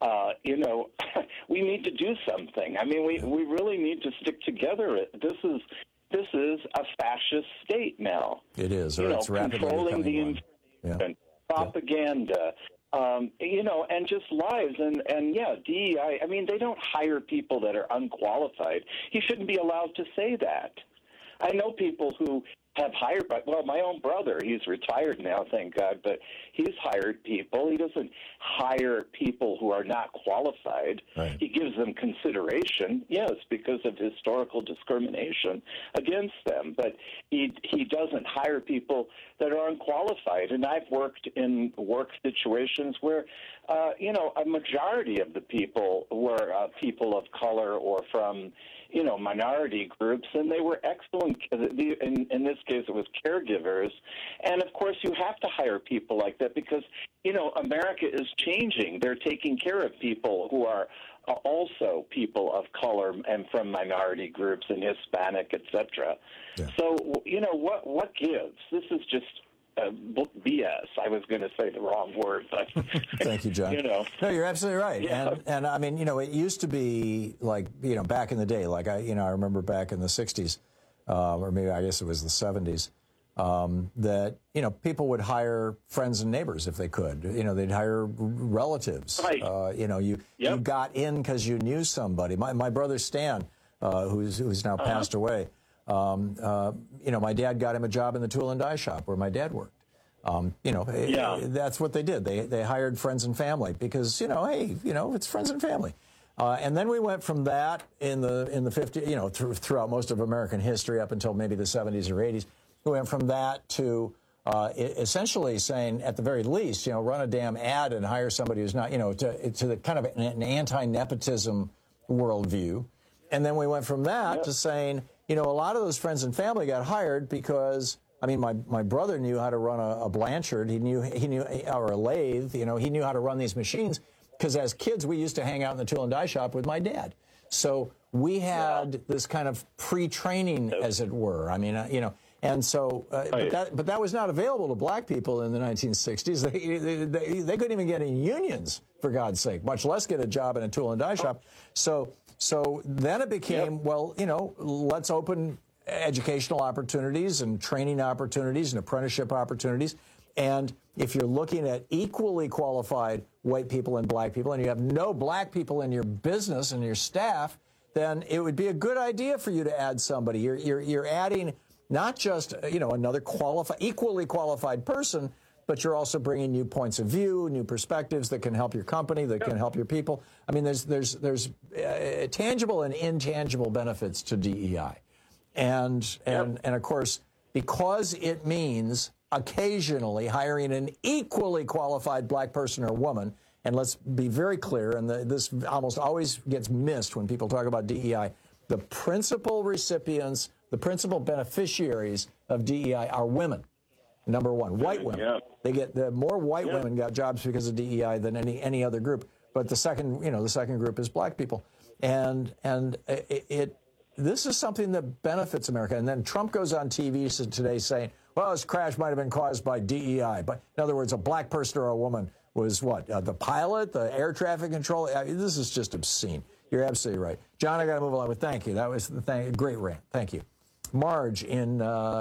we need to do something. I mean, we really need to stick together. This is a fascist state now. It is, or it's rapidly controlling the information, propaganda, and just lies. And DEI. I mean, they don't hire people that are unqualified. He shouldn't be allowed to say that. I know people who have hired, my own brother, he's retired now, thank God, but he's hired people. He doesn't hire people who are not qualified. Right. He gives them consideration, yes, because of historical discrimination against them, but he doesn't hire people that are unqualified. And I've worked in work situations where, a majority of the people were people of color or from minority groups, and they were excellent. In this case, it was caregivers. And, of course, you have to hire people like that because, America is changing. They're taking care of people who are also people of color and from minority groups and Hispanic, et cetera. Yeah. So, what gives? This is just BS. I was going to say the wrong word, but thank you, John. No, you're absolutely right. Yeah. And I mean, it used to be like, back in the day, like I remember back in the 60s, or maybe I guess it was the 70s, that, people would hire friends and neighbors if they could. They'd hire relatives. Right. You got in because you knew somebody. My brother Stan, who's now passed away, my dad got him a job in the tool and die shop where my dad worked. That's what they did. They hired friends and family because, it's friends and family. And then we went from that in the 50s, throughout most of American history up until maybe the 70s or 80s. We went from that to essentially saying, at the very least, run a damn ad and hire somebody who's not, to the kind of an anti-nepotism worldview. And then we went from that to saying, a lot of those friends and family got hired because, my brother knew how to run a Blanchard. He knew, or a lathe, he knew how to run these machines. Because as kids, we used to hang out in the tool and die shop with my dad. So we had this kind of pre-training, as it were. And so, but that was not available to black people in the 1960s. They couldn't even get in unions, for God's sake, much less get a job in a tool and die shop. So then it became, let's open educational opportunities and training opportunities and apprenticeship opportunities. And if you're looking at equally qualified white people and black people, and you have no black people in your business and your staff, then it would be a good idea for you to add somebody. You're adding not just another equally qualified person, but you're also bringing new points of view, new perspectives that can help your company, that can help your people. There's tangible and intangible benefits to DEI, and of course, because it means occasionally hiring an equally qualified black person or woman. And let's be very clear, and this almost always gets missed when people talk about DEI. The principal recipients, the principal beneficiaries of DEI are women. Number one, white women. Yeah. They get more white women got jobs because of DEI than any other group. But the second group is black people, and this is something that benefits America. And then Trump goes on TV today saying, well, this crash might have been caused by DEI. But in other words, a black person or a woman was what? The pilot, the air traffic controller? This is just obscene. You're absolutely right. John, I got to move along, but thank you. That was the great rant. Thank you. Marge in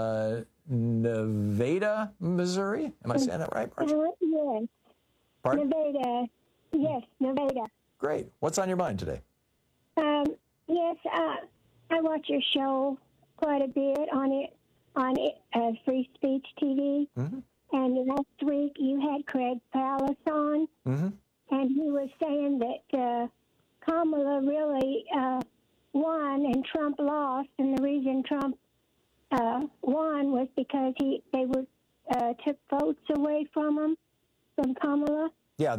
Nevada, Missouri. Am I saying that right, Marge? Yes. Pardon? Nevada. Yes, Nevada. Great. What's on your mind today? Yes, I watch your show quite a bit on Free Speech TV. Mm-hmm. And last week you had Craig Pallas on, mm-hmm. and he was saying that Kamala really won and Trump lost, and the reason Trump won was because they took votes away from Kamala. Yeah,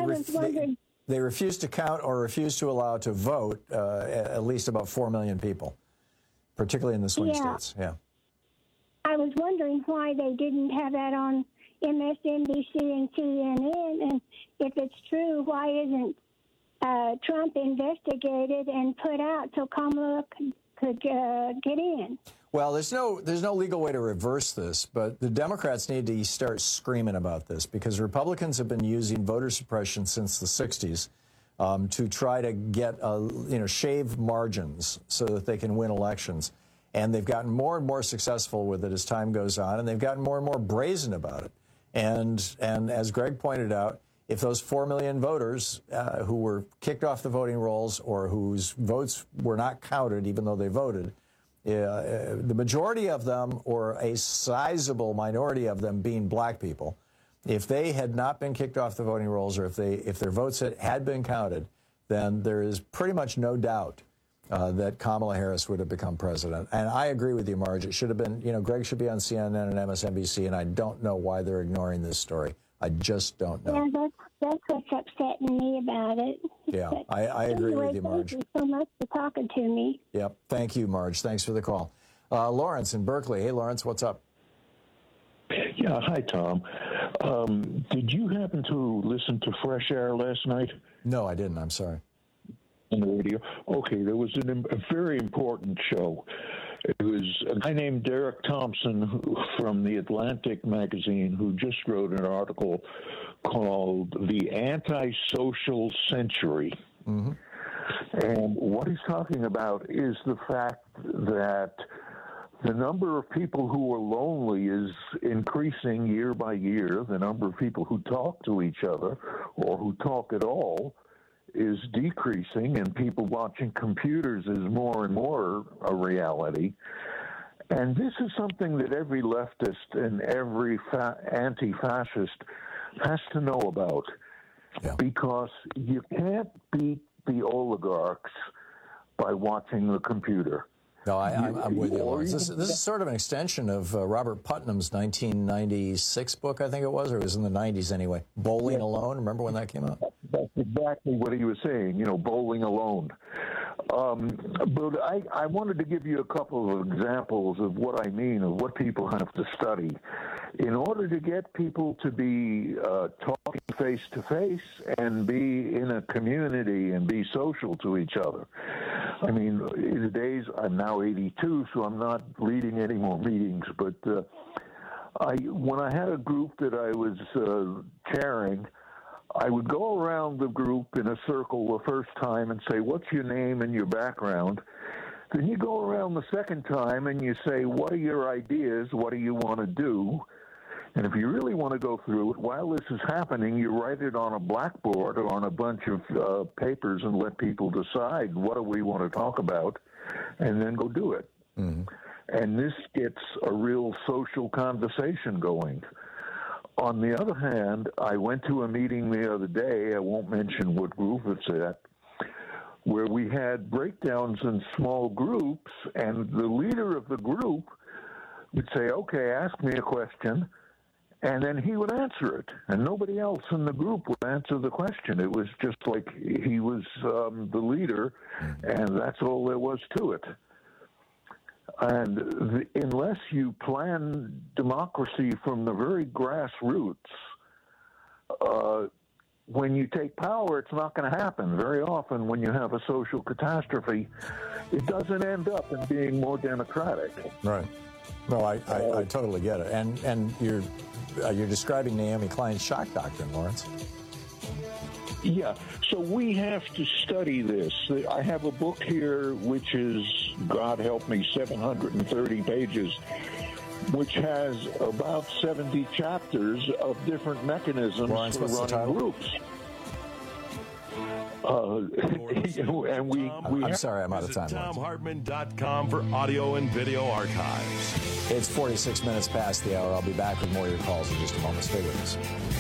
they refused to count or refused to allow to vote at least about 4 million people, particularly in the swing states. Yeah. I was wondering why they didn't have that on MSNBC and CNN, and if it's true, why isn't Trump investigated and put out so Kamala could get in? Well, there's no legal way to reverse this, but the Democrats need to start screaming about this because Republicans have been using voter suppression since the 60s to try to get shave margins so that they can win elections. And they've gotten more and more successful with it as time goes on, and they've gotten more and more brazen about it. And as Greg pointed out, if those 4 million voters who were kicked off the voting rolls or whose votes were not counted even though they voted, the majority of them, or a sizable minority of them being black people, if they had not been kicked off the voting rolls or if their votes had been counted, then there is pretty much no doubt that Kamala Harris would have become president. And I agree with you, Marge. It should have been, Greg should be on CNN and MSNBC, and I don't know why they're ignoring this story. I just don't know. Yeah, that's what's upsetting me about it. Yeah, I agree with you, Marge. Thank you so much for talking to me. Yep. Thank you, Marge. Thanks for the call. Lawrence in Berkeley. Hey, Lawrence, what's up? Yeah, hi, Tom. Did you happen to listen to Fresh Air last night? No, I didn't. I'm sorry. On the radio? Okay, there was a very important show. It was a guy named Derek Thompson from The Atlantic magazine who just wrote an article called The Antisocial Century. Mm-hmm. And what he's talking about is the fact that the number of people who are lonely is increasing year by year. The number of people who talk to each other or who talk at all is decreasing, and people watching computers is more and more a reality. And this is something that every leftist and every anti-fascist has to know about, because you can't beat the oligarchs by watching the computer. No, I'm with you, Lawrence. This is sort of an extension of Robert Putnam's 1996 book, I think it was, or it was in the 90s anyway. Bowling Alone. Remember when that came out? That's exactly what he was saying, Bowling Alone. But I wanted to give you a couple of examples of what I mean, of what people have to study. In order to get people to be talking face-to-face and be in a community and be social to each other. I mean, in the days, I'm now 82, so I'm not leading any more meetings, but when I had a group that I was chairing, I would go around the group in a circle the first time and say, what's your name and your background? Then you go around the second time and you say, what are your ideas? What do you want to do? And if you really want to go through it, while this is happening, you write it on a blackboard or on a bunch of papers and let people decide what do we want to talk about, and then go do it. Mm-hmm. And this gets a real social conversation going. On the other hand, I went to a meeting the other day, I won't mention what group it's at, where we had breakdowns in small groups, and the leader of the group would say, okay, ask me a question, and then he would answer it, and nobody else in the group would answer the question. It was just like he was the leader, and that's all there was to it. And unless you plan democracy from the very grassroots, when you take power, it's not going to happen. Very often when you have a social catastrophe, it doesn't end up in being more democratic. Right. No, I totally get it. And you're describing Naomi Klein's shock doctrine, Lawrence. Yeah, so we have to study this. I have a book here which is, God help me, 730 pages, which has about 70 chapters of different mechanisms Lawrence, for running groups. I'm sorry, I'm out of time. TomHartman.com for audio and video archives. It's 46 minutes past the hour. I'll be back with more of your calls in just a moment. Stay with us.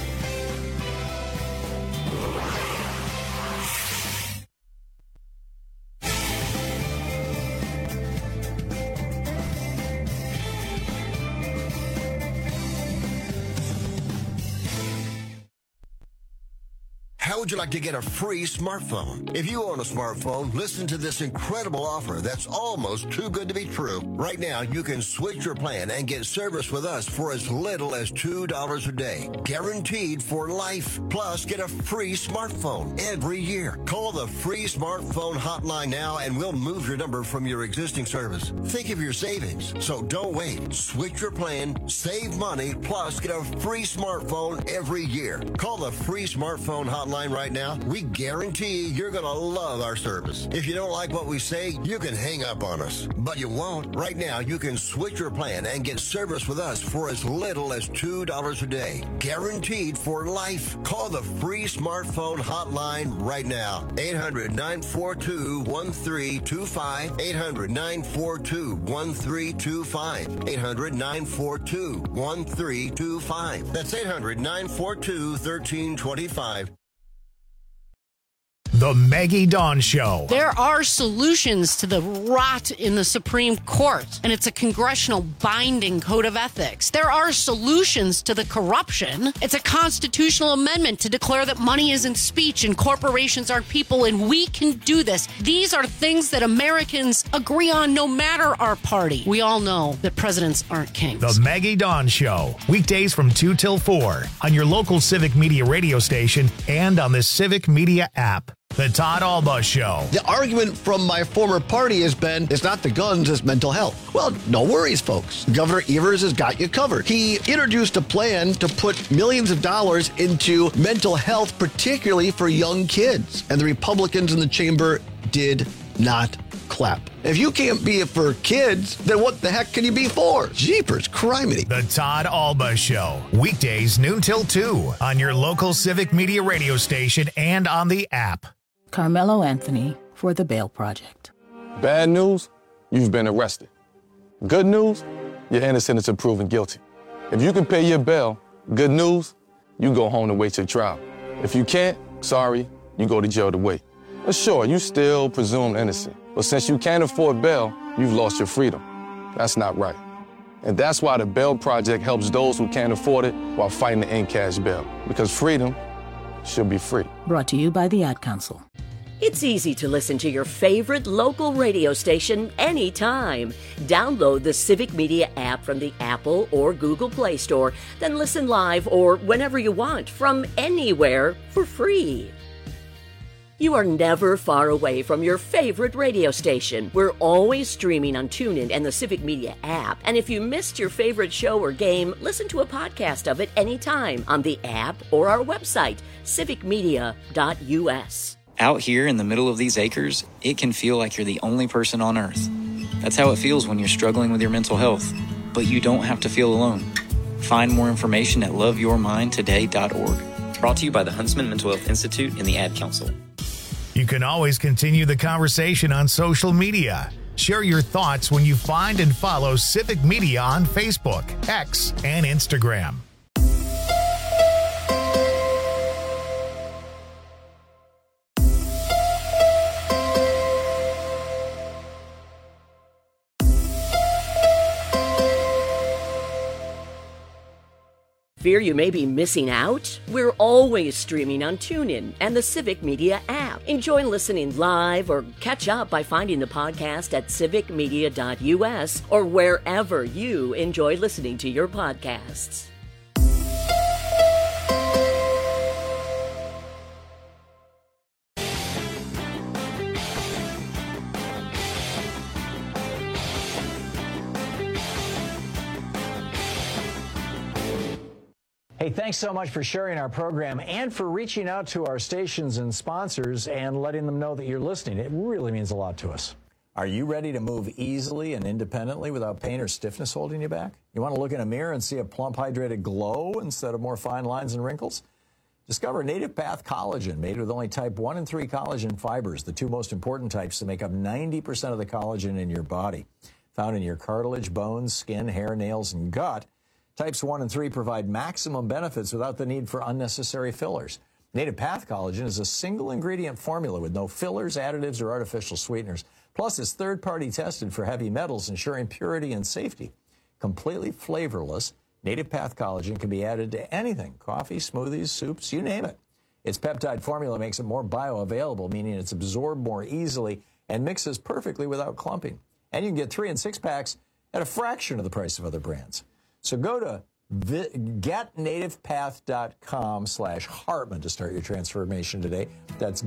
How would you like to get a free smartphone? If you own a smartphone, listen to this incredible offer that's almost too good to be true. Right now, you can switch your plan and get service with us for as little as $2 a day. Guaranteed for life. Plus, get a free smartphone every year. Call the free smartphone hotline now and we'll move your number from your existing service. Think of your savings. So don't wait. Switch your plan, save money, plus get a free smartphone every year. Call the free smartphone hotline right now. We guarantee you're going to love our service. If you don't like what we say, you can hang up on us. But you won't. Right now, you can switch your plan and get service with us for as little as $2 a day. Guaranteed for life. Call the free smartphone hotline right now. 800-942-1325. 800-942-1325. 800-942-1325. That's 800-942-1325. The Maggie Dawn Show. There are solutions to the rot in the Supreme Court, and it's a congressional binding code of ethics. There are solutions to the corruption. It's a constitutional amendment to declare that money isn't speech and corporations aren't people, and we can do this. These are things that Americans agree on no matter our party. We all know that presidents aren't kings. The Maggie Dawn Show. Weekdays from 2 till 4 on your local Civic Media radio station and on the Civic Media app. The Todd Alba Show. The argument from my former party has been, it's not the guns, it's mental health. Well, no worries, folks. Governor Evers has got you covered. He introduced a plan to put millions of dollars into mental health, particularly for young kids. And the Republicans in the chamber did not clap. If you can't be it for kids, then what the heck can you be for? Jeepers criminy. The Todd Alba Show. Weekdays noon till 2 on your local Civic Media radio station and on the app. Carmelo Anthony for the Bail Project. Bad news, you've been arrested. Good news, you're innocent until proven guilty. If you can pay your bail, good news, you go home to wait your trial. If you can't, sorry, you go to jail to wait. But sure, you still presumed innocent. But since you can't afford bail, you've lost your freedom. That's not right. And that's why the Bail Project helps those who can't afford it while fighting to end cash bail. Because freedom should be free. Brought to you by the Ad Council. It's easy to listen to your favorite local radio station anytime. Download the Civic Media app from the Apple or Google Play Store, then listen live or whenever you want from anywhere for free. You are never far away from your favorite radio station. We're always streaming on TuneIn and the Civic Media app. And if you missed your favorite show or game, listen to a podcast of it anytime on the app or our website, civicmedia.us. Out here in the middle of these acres, it can feel like you're the only person on Earth. That's how it feels when you're struggling with your mental health. But you don't have to feel alone. Find more information at loveyourmindtoday.org. Brought to you by the Huntsman Mental Health Institute and the Ad Council. You can always continue the conversation on social media. Share your thoughts when you find and follow Civic Media on Facebook, X, and Instagram. Fear you may be missing out? We're always streaming on TuneIn and the Civic Media app. Enjoy listening live or catch up by finding the podcast at civicmedia.us or wherever you enjoy listening to your podcasts. Hey, thanks so much for sharing our program and for reaching out to our stations and sponsors and letting them know that you're listening. It really means a lot to us. Are you ready to move easily and independently without pain or stiffness holding you back? You want to look in a mirror and see a plump, hydrated glow instead of more fine lines and wrinkles? Discover Native Path Collagen, made with only type 1 and 3 collagen fibers, the two most important types that make up 90% of the collagen in your body. Found in your cartilage, bones, skin, hair, nails, and gut, types 1 and 3 provide maximum benefits without the need for unnecessary fillers. Native Path Collagen is a single ingredient formula with no fillers, additives, or artificial sweeteners. Plus, it's third-party tested for heavy metals, ensuring purity and safety. Completely flavorless, Native Path Collagen can be added to anything: coffee, smoothies, soups, you name it. Its peptide formula makes it more bioavailable, meaning it's absorbed more easily and mixes perfectly without clumping. And you can get 3 and 6 packs at a fraction of the price of other brands. So go to getnativepath.com/Hartman to start your transformation today. That's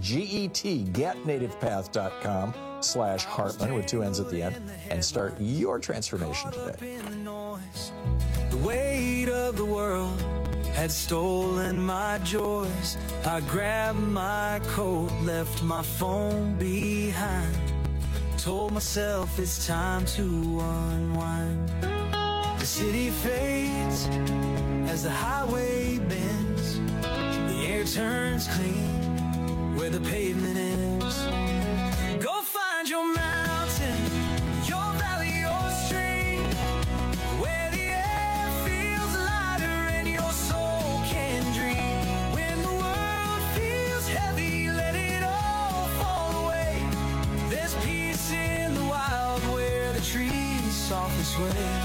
getnativepath.com/Hartman with 2 N's at the end, and start your transformation today. The weight of the world had stolen my joys. I grabbed my coat, left my phone behind. Told myself it's time to unwind. The city fades as the highway bends. The air turns clean where the pavement ends. Go find your mountain, your valley, your stream, where the air feels lighter and your soul can dream. When the world feels heavy, let it all fall away. There's peace in the wild where the trees softly sway.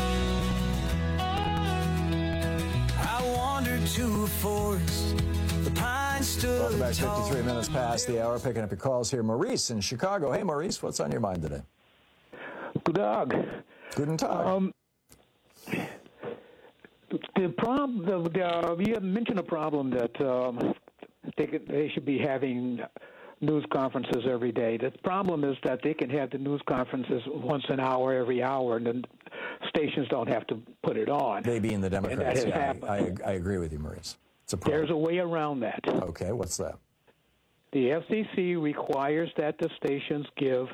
To a forest, the pine stood. Welcome back. 53 minutes past the hour. Picking up your calls here. Maurice in Chicago. Hey, Maurice, what's on your mind today? Good Tag. Guten Tag. The problem, you have mentioned a problem that they should be having news conferences every day. The problem is that they can have the news conferences once an hour, every hour, and the stations don't have to put it on. They being the Democrats. And that has happened. I agree with you, Maurice. It's a problem. There's a way around that. Okay, what's that? The FCC requires that the stations give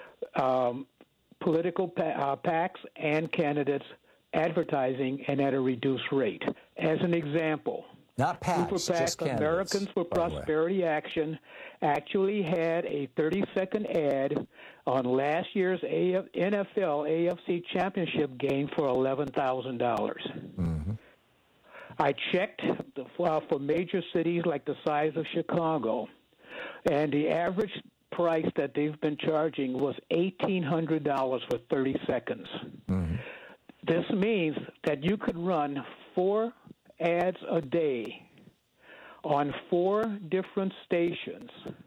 political PACs and candidates advertising and at a reduced rate. As an example, not PACs, just candidates. Americans for Prosperity Action actually had a 30-second ad on last year's NFL AFC Championship game for $11,000. Mm-hmm. I checked for major cities like the size of Chicago, and the average price that they've been charging was $1,800 for 30 seconds. Mm-hmm. This means that you could run 4 ads a day on 4 different stations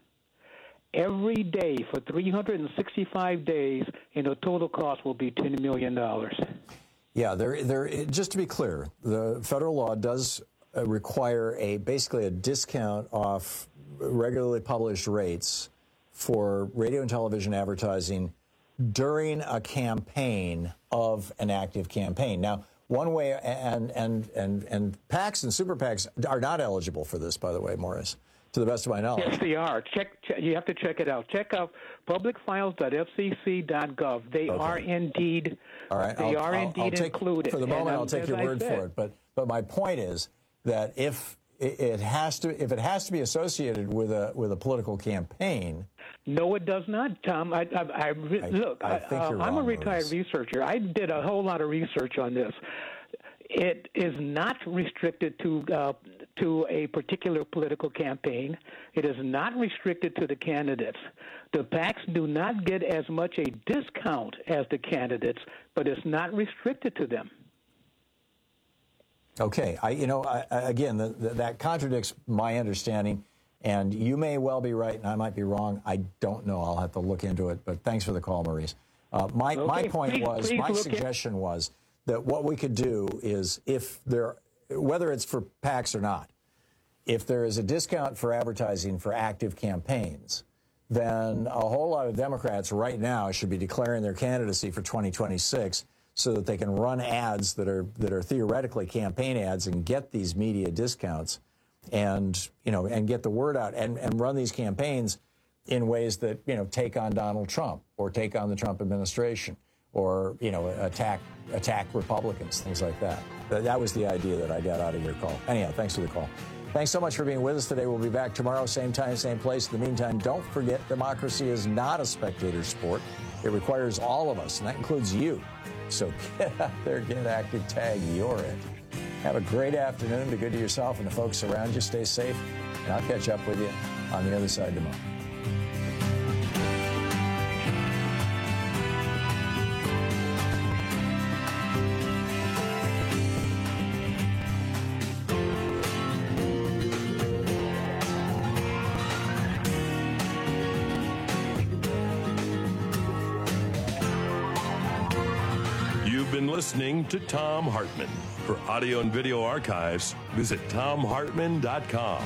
every day for 365 days, and the total cost will be $10 million. Yeah, just to be clear, the federal law does require basically a discount off regularly published rates for radio and television advertising during a campaign of an active campaign. Now, one way, and PACs and super PACs are not eligible for this, by the way, Morris, to the best of my knowledge. Yes, they are. You have to check it out. Check out publicfiles.fcc.gov. They are indeed. All right. They are indeed included. For the moment, I'll take your word for it. But my point is that if it has to be associated with a political campaign. No, it does not, Tom. Look, I'm a retired researcher. I did a whole lot of research on this. It is not restricted to a particular political campaign. It is not restricted to the candidates. The PACs do not get as much a discount as the candidates, but it's not restricted to them. Okay, again, that contradicts my understanding, and you may well be right, and I might be wrong. I don't know. I'll have to look into it. But thanks for the call, Maurice. My suggestion was that what we could do is, whether it's for PACs or not, if there is a discount for advertising for active campaigns, then a whole lot of Democrats right now should be declaring their candidacy for 2026 so that they can run ads that are theoretically campaign ads and get these media discounts and get the word out and run these campaigns in ways that, take on Donald Trump or take on the Trump administration or, attack Republicans, things like that. That was the idea that I got out of your call. Anyhow, thanks for the call. Thanks so much for being with us today. We'll be back tomorrow, same time, same place. In the meantime, don't forget, democracy is not a spectator sport. It requires all of us, and that includes you. So get out there, get active, tag, you're it. Have a great afternoon. Be good to yourself and the folks around you. Stay safe, and I'll catch up with you on the other side tomorrow. Listening to Thom Hartmann. For audio and video archives, visit ThomHartmann.com.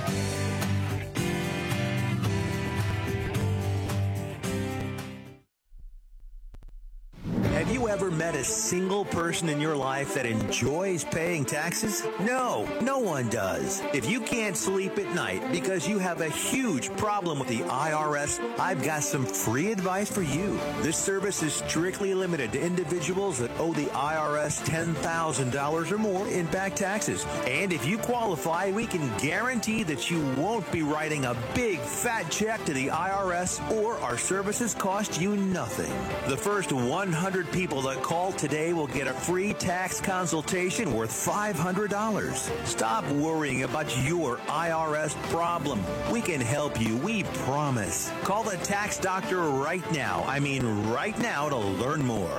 Have you ever met a single person in your life that enjoys paying taxes? No, no one does. If you can't sleep at night because you have a huge problem with the IRS, I've got some free advice for you. This service is strictly limited to individuals that owe the IRS $10,000 or more in back taxes. And if you qualify, we can guarantee that you won't be writing a big fat check to the IRS, or our services cost you nothing. The first 100 people that call today will get a free tax consultation worth $500. Stop worrying about your IRS problem. We can help you, we promise. Call the tax doctor right now. I mean right now, to learn more.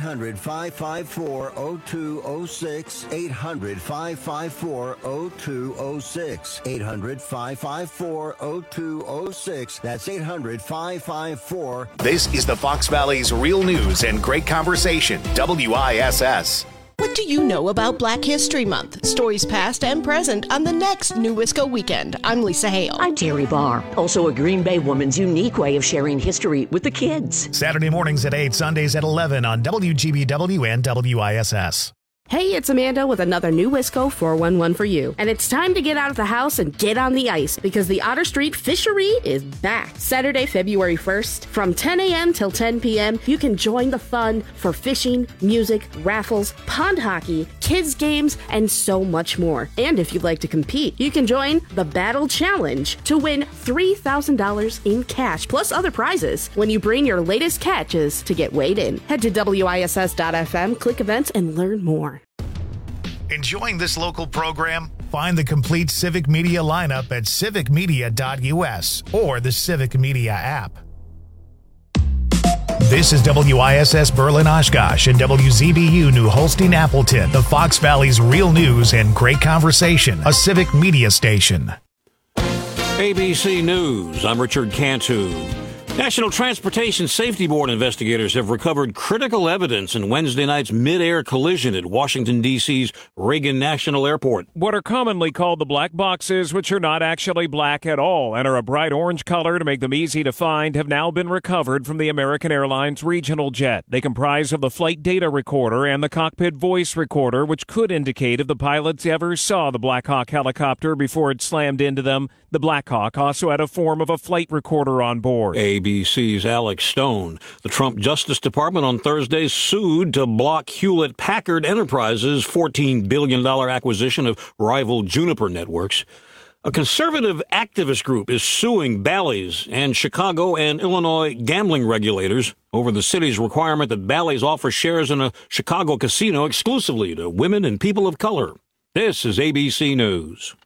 800-554-0206. 800-554-0206. 800-554-0206. That's 800-554. This is the Fox Valley's Real News and Great Conversation, WISS. What do you know about Black History Month? Stories past and present on the next New Wisco Weekend. I'm Lisa Hale. I'm Terry Barr. Also a Green Bay woman's unique way of sharing history with the kids. Saturday mornings at 8, Sundays at 11 on WGBW and WISS. Hey, it's Amanda with another New Wisco 411 for you. And it's time to get out of the house and get on the ice because the Otter Street Fishery is back. Saturday, February 1st, from 10 a.m. till 10 p.m., you can join the fun for fishing, music, raffles, pond hockey, kids games, and so much more. And if you'd like to compete, you can join the Battle Challenge to win $3,000 in cash plus other prizes when you bring your latest catches to get weighed in. Head to WISS.FM, click events, and learn more. Enjoying this local program? Find the complete Civic Media lineup at civicmedia.us or the Civic Media app. This is WISS Berlin Oshkosh and WZBU New Holstein Appleton, the Fox Valley's real news and great conversation, a Civic Media station. ABC News, I'm Richard Cantu. National Transportation Safety Board investigators have recovered critical evidence in Wednesday night's mid-air collision at Washington, D.C.'s Reagan National Airport. What are commonly called the black boxes, which are not actually black at all and are a bright orange color to make them easy to find, have now been recovered from the American Airlines regional jet. They comprise of the flight data recorder and the cockpit voice recorder, which could indicate if the pilots ever saw the Black Hawk helicopter before it slammed into them. The Black Hawk also had a form of a flight recorder on board. ABC's Alex Stone. The Trump Justice Department on Thursday sued to block Hewlett-Packard Enterprises' $14 billion acquisition of rival Juniper Networks. A conservative activist group is suing Bally's and Chicago and Illinois gambling regulators over the city's requirement that Bally's offer shares in a Chicago casino exclusively to women and people of color. This is ABC News.